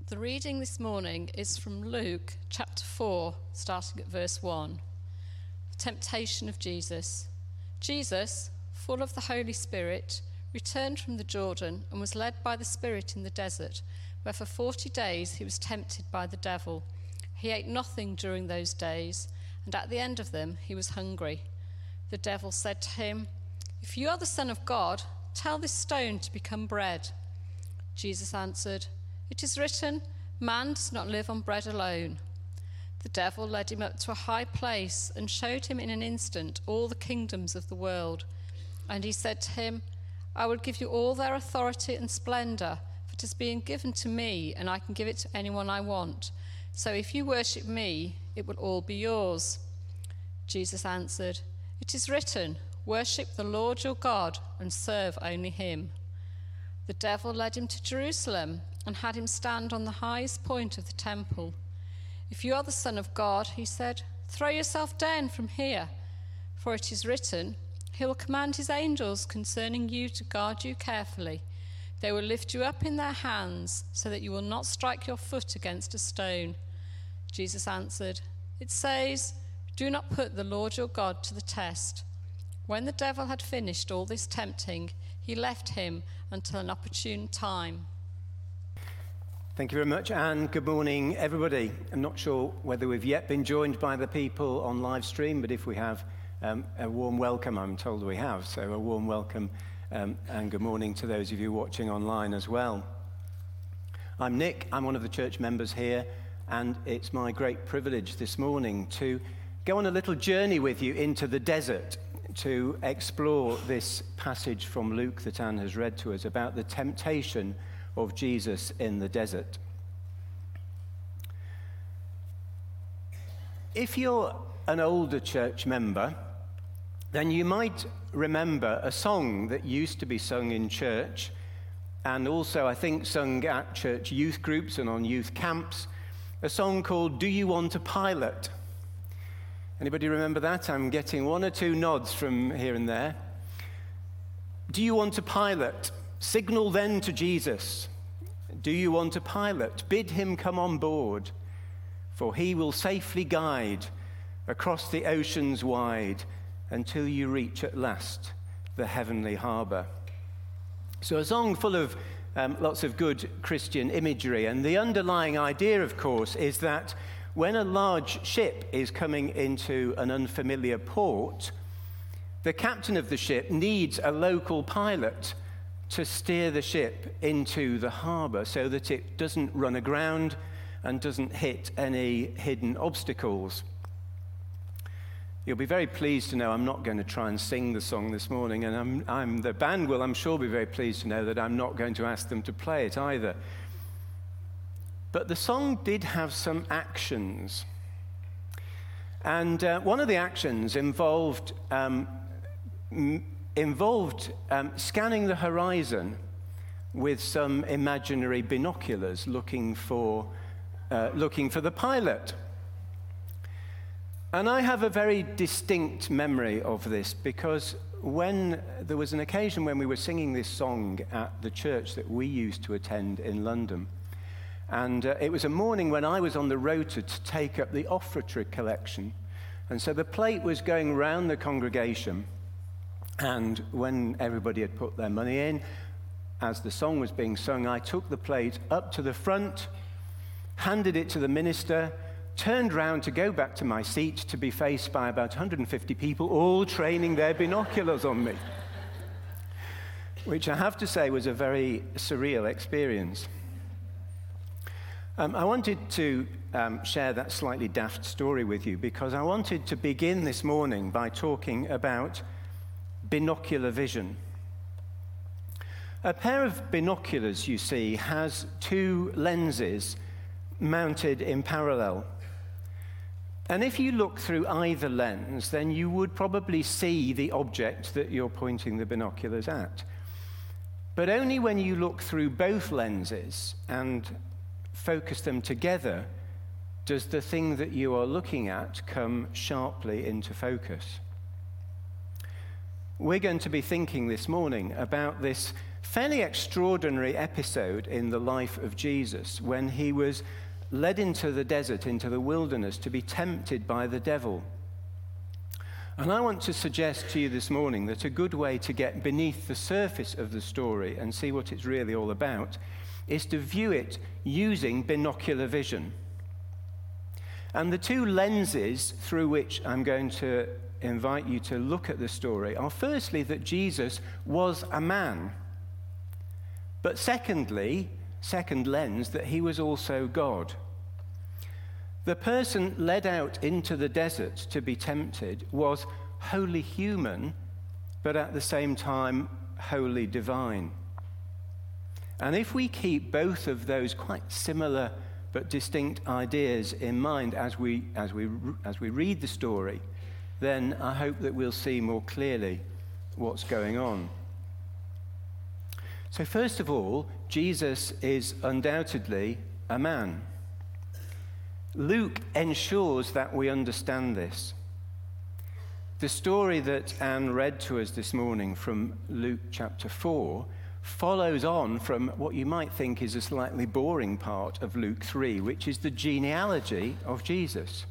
The reading this morning is from Luke chapter 4, starting at verse 1. The temptation of Jesus. Jesus, full of the Holy Spirit, returned from the Jordan and was led by the Spirit in the desert, where for 40 days he was tempted by the devil. He ate nothing during those days, and at the end of them he was hungry. The devil said to him, "If you are the Son of God, tell this stone to become bread." Jesus answered, "It is written, man does not live on bread alone." The devil led him up to a high place and showed him in an instant all the kingdoms of the world. And he said to him, "I will give you all their authority and splendor, for it is being given to me, and I can give it to anyone I want. So if you worship me, it will all be yours." Jesus answered, "It is written, worship the Lord your God and serve only him." The devil led him to Jerusalem and had him stand on the highest point of the temple. "If you are the Son of God," he said, "throw yourself down from here. For it is written, he will command his angels concerning you to guard you carefully. They will lift you up in their hands so that you will not strike your foot against a stone." Jesus answered, "It says, do not put the Lord your God to the test." When the devil had finished all this tempting, he left him until an opportune time. Thank you very much, and good morning, everybody. I'm not sure whether we've yet been joined by the people on live stream, but if we have, a warm welcome. I'm told we have, so a warm welcome and good morning to those of you watching online as well. I'm Nick. I'm one of the church members here, and it's my great privilege this morning to go on a little journey with you into the desert to explore this passage from Luke that Anne has read to us about the temptation of Jesus in the desert. If you're an older church member, then you might remember a song that used to be sung in church, and also I think sung at church youth groups and on youth camps, a song called "Do You Want a Pilot?" Anybody remember that? I'm getting one or two nods from here and there. Do you want a pilot? Signal then to Jesus. Do you want a pilot? Bid him come on board, for he will safely guide across the oceans wide until you reach at last the heavenly harbour. So a song full of lots of good Christian imagery, and the underlying idea, of course, is that when a large ship is coming into an unfamiliar port, the captain of the ship needs a local pilot to steer the ship into the harbour so that it doesn't run aground and doesn't hit any hidden obstacles. You'll be very pleased to know I'm not going to try and sing the song this morning, and the band will, I'm sure, be very pleased to know that I'm not going to ask them to play it either. But the song did have some actions. And one of the actions involved scanning the horizon with some imaginary binoculars looking for the pilot. And I have a very distinct memory of this because when there was an occasion when we were singing this song at the church that we used to attend in London, and it was a morning when I was on the rota to take up the offertory collection, and so the plate was going round the congregation. And when everybody had put their money in, as the song was being sung, I took the plate up to the front, handed it to the minister, turned round to go back to my seat to be faced by about 150 people, all training their binoculars on me, which I have to say was a very surreal experience. I wanted to share that slightly daft story with you because I wanted to begin this morning by talking about binocular vision. A pair of binoculars, you see, has two lenses mounted in parallel. And if you look through either lens, then you would probably see the object that you're pointing the binoculars at. But only when you look through both lenses and focus them together does the thing that you are looking at come sharply into focus. We're going to be thinking this morning about this fairly extraordinary episode in the life of Jesus when he was led into the desert, into the wilderness, to be tempted by the devil. And I want to suggest to you this morning that a good way to get beneath the surface of the story and see what it's really all about is to view it using binocular vision. And the two lenses through which I'm going to invite you to look at the story are firstly that Jesus was a man, but secondly, second lens, that he was also God. The person led out into the desert to be tempted was wholly human, but at the same time wholly divine. And if we keep both of those quite similar but distinct ideas in mind as we read the story, then I hope that we'll see more clearly what's going on. So first of all, Jesus is undoubtedly a man. Luke ensures that we understand this. The story that Anne read to us this morning from Luke chapter 4 follows on from what you might think is a slightly boring part of Luke 3, which is the genealogy of Jesus.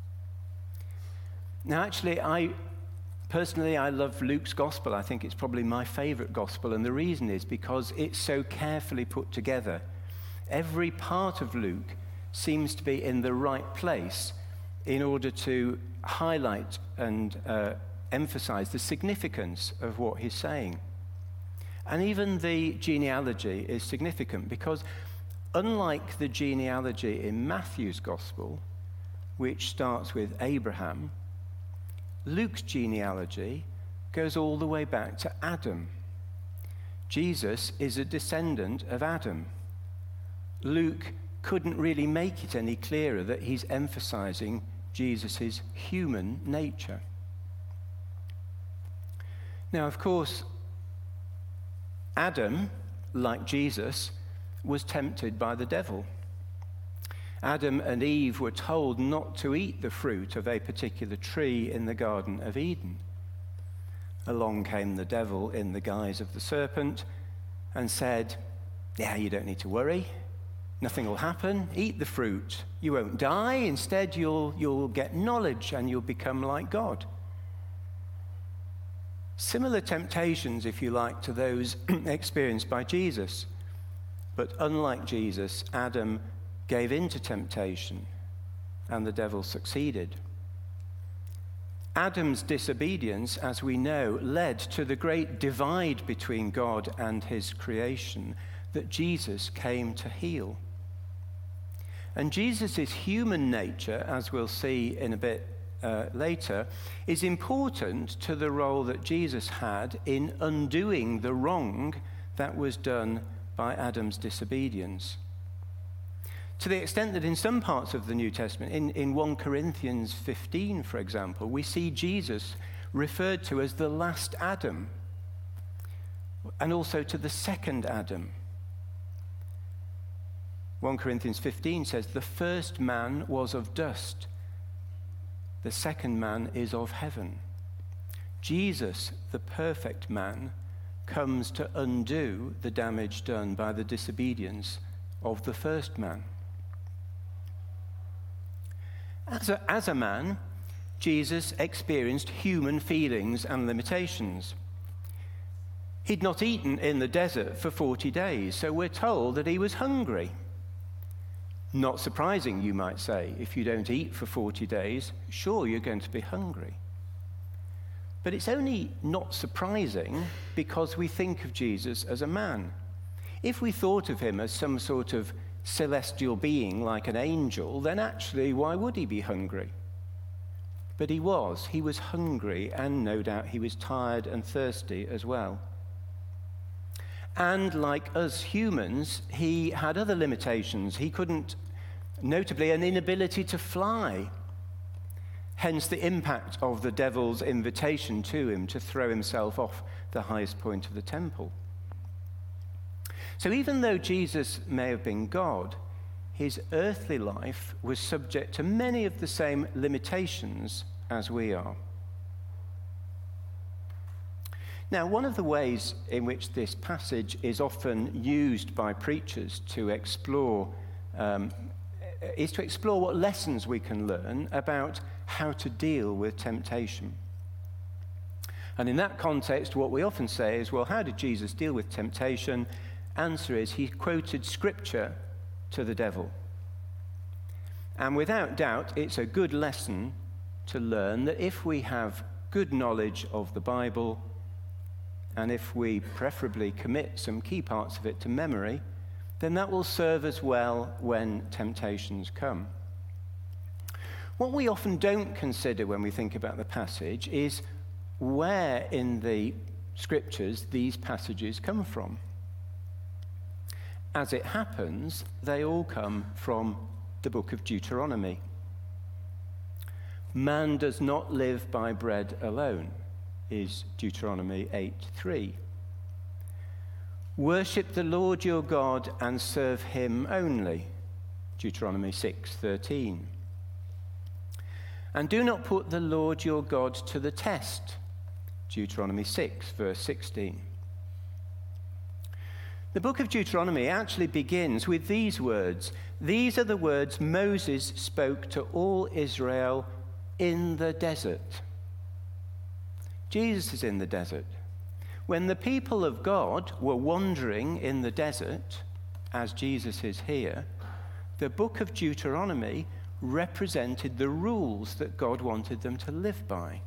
Now, actually, I love Luke's gospel. I think it's probably my favorite gospel, and the reason is because it's so carefully put together. Every part of Luke seems to be in the right place in order to highlight and emphasize the significance of what he's saying. And even the genealogy is significant because unlike the genealogy in Matthew's gospel, which starts with Abraham, Luke's genealogy goes all the way back to Adam. Jesus is a descendant of Adam. Luke couldn't really make it any clearer that he's emphasizing Jesus' human nature. Now, of course, Adam, like Jesus, was tempted by the devil. Adam and Eve were told not to eat the fruit of a particular tree in the Garden of Eden. Along came the devil in the guise of the serpent and said, "Yeah, you don't need to worry. Nothing will happen. Eat the fruit. You won't die. Instead, you'll get knowledge and you'll become like God." Similar temptations, if you like, to those experienced by Jesus. But unlike Jesus, Adam gave in to temptation and the devil succeeded. Adam's disobedience, as we know, led to the great divide between God and his creation that Jesus came to heal. And Jesus' human nature, as we'll see in a bit later, is important to the role that Jesus had in undoing the wrong that was done by Adam's disobedience. To the extent that in some parts of the New Testament, in 1 Corinthians 15, for example, we see Jesus referred to as the last Adam, and also to the second Adam. 1 Corinthians 15 says, "The first man was of dust. The second man is of heaven." Jesus, the perfect man, comes to undo the damage done by the disobedience of the first man. As a man, Jesus experienced human feelings and limitations. He'd not eaten in the desert for 40 days, so we're told that he was hungry. Not surprising, you might say. If you don't eat for 40 days, sure, you're going to be hungry. But it's only not surprising because we think of Jesus as a man. If we thought of him as some sort of celestial being like an angel, then actually, why would he be hungry? But he was. He was hungry, and no doubt he was tired and thirsty as well. And like us humans, he had other limitations. He couldn't, notably, an inability to fly. Hence the impact of the devil's invitation to him to throw himself off the highest point of the temple. So even though Jesus may have been God, his earthly life was subject to many of the same limitations as we are. Now, one of the ways in which this passage is often used by preachers to explore is to explore what lessons we can learn about how to deal with temptation. And in that context, what we often say is, well, how did Jesus deal with temptation? Answer is, he quoted scripture to the devil. And without doubt, it's a good lesson to learn that if we have good knowledge of the Bible, and if we preferably commit some key parts of it to memory, then that will serve us well when temptations come. What we often don't consider when we think about the passage is where in the scriptures these passages come from. As it happens, they all come from the book of Deuteronomy. Man does not live by bread alone, is Deuteronomy 8:3. Worship the Lord your God and serve him only, Deuteronomy 6:13. And do not put the Lord your God to the test, Deuteronomy 6, verse 16. The book of Deuteronomy actually begins with these words. These are the words Moses spoke to all Israel in the desert. Jesus is in the desert. When the people of God were wandering in the desert, as Jesus is here, the book of Deuteronomy represented the rules that God wanted them to live by.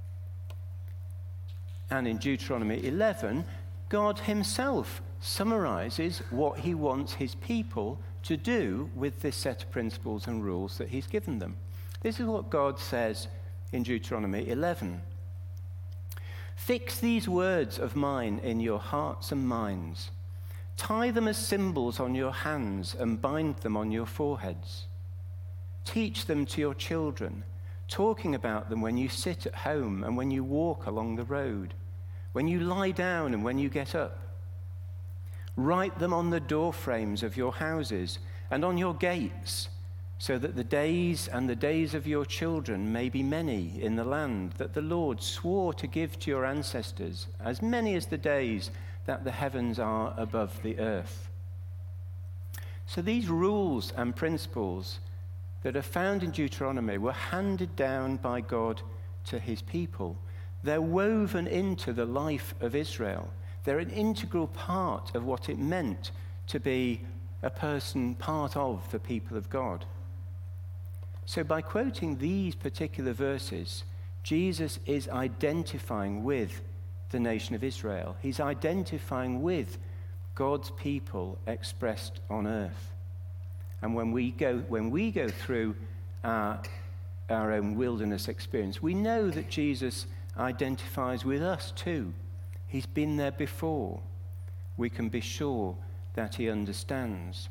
And in Deuteronomy 11, God himself summarizes what he wants his people to do with this set of principles and rules that he's given them. This is what God says in Deuteronomy 11. Fix these words of mine in your hearts and minds. Tie them as symbols on your hands and bind them on your foreheads. Teach them to your children, talking about them when you sit at home and when you walk along the road, when you lie down and when you get up. Write them on the door frames of your houses and on your gates, so that the days and the days of your children may be many in the land that the Lord swore to give to your ancestors, as many as the days that the heavens are above the earth. So these rules and principles that are found in Deuteronomy were handed down by God to his people. They're woven into the life of Israel. They're an integral part of what it meant to be a person part of the people of God. So by quoting these particular verses, Jesus is identifying with the nation of Israel. He's identifying with God's people expressed on earth. And when we go through our own wilderness experience, we know that Jesus identifies with us too. He's been there before. We can be sure that he understands.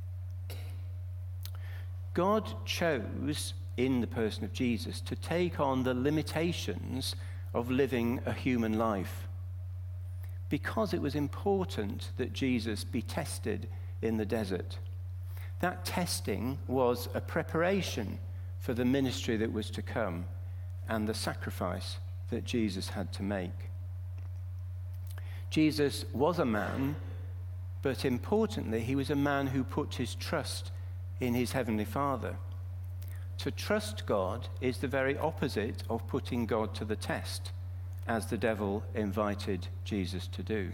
God chose, in the person of Jesus, to take on the limitations of living a human life, because it was important that Jesus be tested in the desert. That testing was a preparation for the ministry that was to come and the sacrifice that Jesus had to make. Jesus was a man, but importantly, he was a man who put his trust in his heavenly Father. To trust God is the very opposite of putting God to the test, as the devil invited Jesus to do.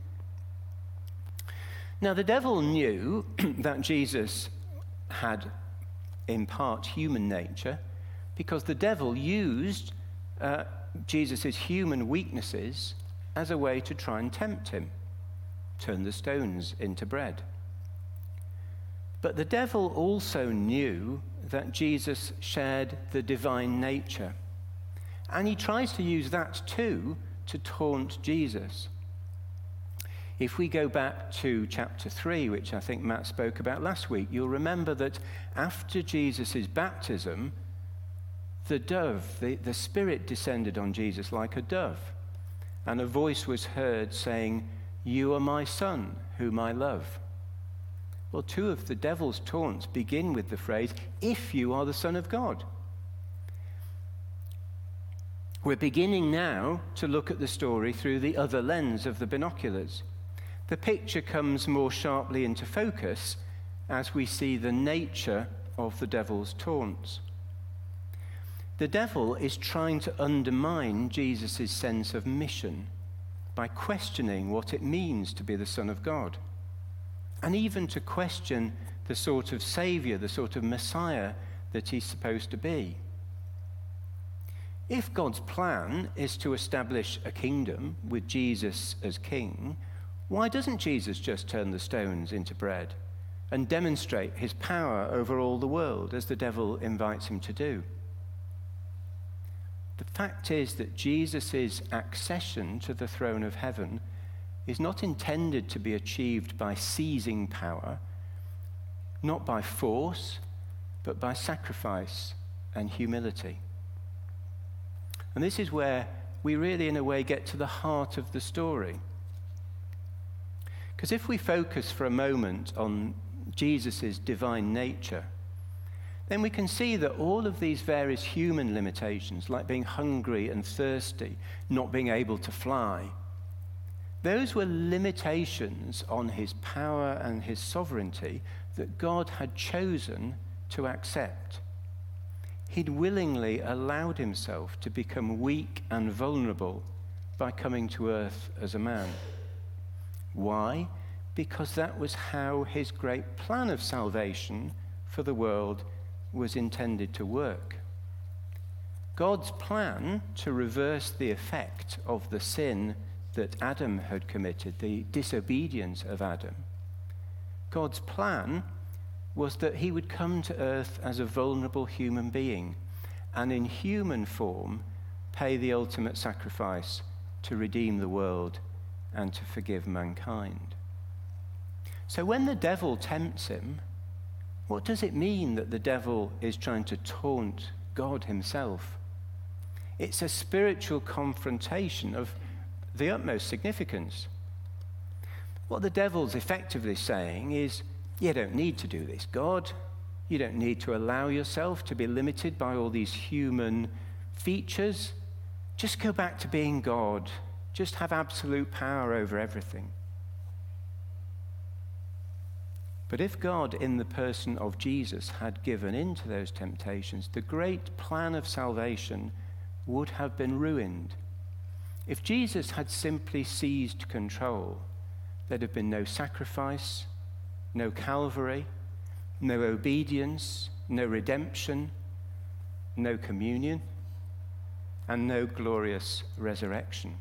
Now, the devil knew that Jesus had, in part, human nature, because the devil used Jesus' human weaknesses as a way to try and tempt him, turn the stones into bread. But the devil also knew that Jesus shared the divine nature, and he tries to use that too to taunt Jesus. If we go back to chapter 3, which I think Matt spoke about last week, you'll remember that after Jesus' baptism, the dove, the Spirit descended on Jesus like a dove, and a voice was heard saying, "You are my Son, whom I love." Well, two of the devil's taunts begin with the phrase, "If you are the Son of God." We're beginning now to look at the story through the other lens of the binoculars. The picture comes more sharply into focus as we see the nature of the devil's taunts. The devil is trying to undermine Jesus' sense of mission by questioning what it means to be the Son of God, and even to question the sort of Savior, the sort of Messiah that he's supposed to be. If God's plan is to establish a kingdom with Jesus as king, why doesn't Jesus just turn the stones into bread and demonstrate his power over all the world as the devil invites him to do? The fact is that Jesus' accession to the throne of heaven is not intended to be achieved by seizing power, not by force, but by sacrifice and humility. And this is where we really, in a way, get to the heart of the story. Because if we focus for a moment on Jesus' divine nature, then we can see that all of these various human limitations, like being hungry and thirsty, not being able to fly, those were limitations on his power and his sovereignty that God had chosen to accept. He'd willingly allowed himself to become weak and vulnerable by coming to earth as a man. Why? Because that was how his great plan of salvation for the world was intended to work. God's plan to reverse the effect of the sin that Adam had committed, the disobedience of Adam, God's plan was that he would come to earth as a vulnerable human being and in human form pay the ultimate sacrifice to redeem the world and to forgive mankind. So when the devil tempts him, what does it mean that the devil is trying to taunt God himself? It's a spiritual confrontation of the utmost significance. What the devil's effectively saying is, you don't need to do this, God. You don't need to allow yourself to be limited by all these human features. Just go back to being God. Just have absolute power over everything. But if God, in the person of Jesus, had given in to those temptations, the great plan of salvation would have been ruined. If Jesus had simply seized control, there'd have been no sacrifice, no Calvary, no obedience, no redemption, no communion, and no glorious resurrection.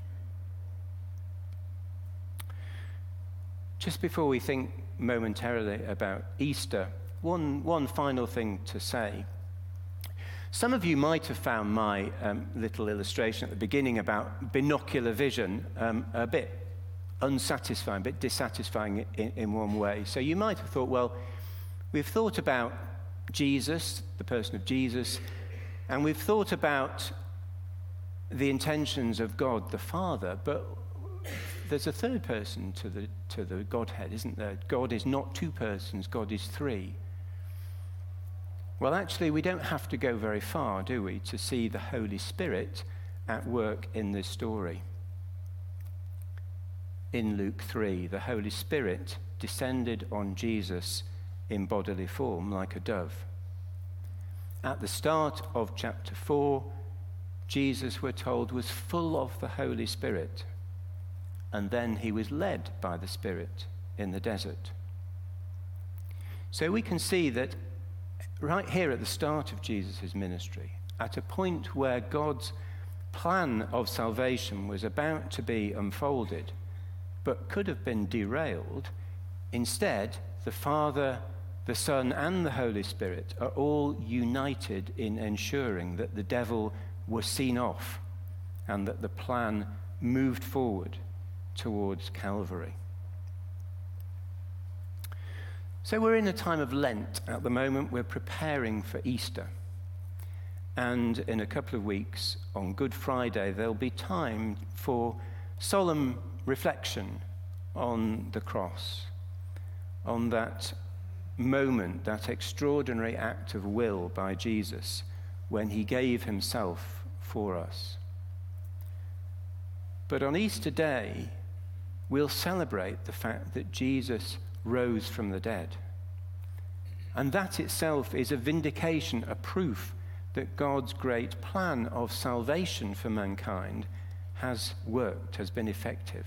Just before we think momentarily about Easter, one final thing to say. Some of you might have found my little illustration at the beginning about binocular vision a bit unsatisfying, a bit dissatisfying in one way. So you might have thought, well, we've thought about Jesus, the person of Jesus, and we've thought about the intentions of God the Father, but there's a third person to the Godhead, isn't there? God is not two persons, God is three. Well, actually, we don't have to go very far, do we, to see the Holy Spirit at work in this story. In Luke 3, the Holy Spirit descended on Jesus in bodily form like a dove. At the start of chapter 4, Jesus, we're told, was full of the Holy Spirit, and then he was led by the Spirit in the desert. So we can see that right here at the start of Jesus' ministry, at a point where God's plan of salvation was about to be unfolded, but could have been derailed, instead, the Father, the Son, and the Holy Spirit are all united in ensuring that the devil was seen off and that the plan moved forward towards Calvary. So we're in a time of Lent at the moment. We're preparing for Easter. And in a couple of weeks, on Good Friday, there'll be time for solemn reflection on the cross, on that moment, that extraordinary act of will by Jesus when he gave himself for us. But on Easter Day, we'll celebrate the fact that Jesus rose from the dead. And that itself is a vindication, a proof that God's great plan of salvation for mankind has worked, has been effective.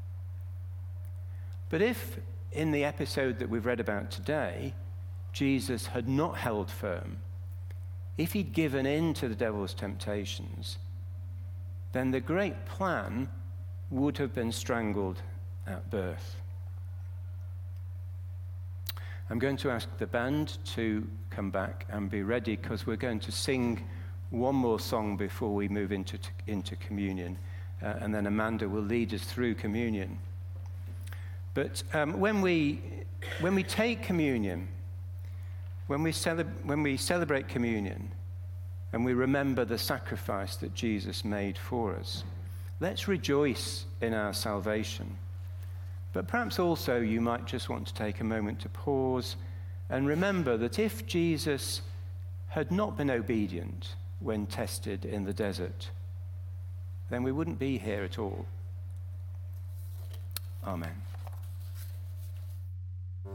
But if, in the episode that we've read about today, Jesus had not held firm, if he'd given in to the devil's temptations, then the great plan would have been strangled at birth. I'm going to ask the band to come back and be ready, because we're going to sing one more song before we move into communion, and then Amanda will lead us through communion. But when we take communion, when we celebrate communion, and we remember the sacrifice that Jesus made for us, let's rejoice in our salvation. But perhaps also you might just want to take a moment to pause and remember that if Jesus had not been obedient when tested in the desert, then we wouldn't be here at all. Amen.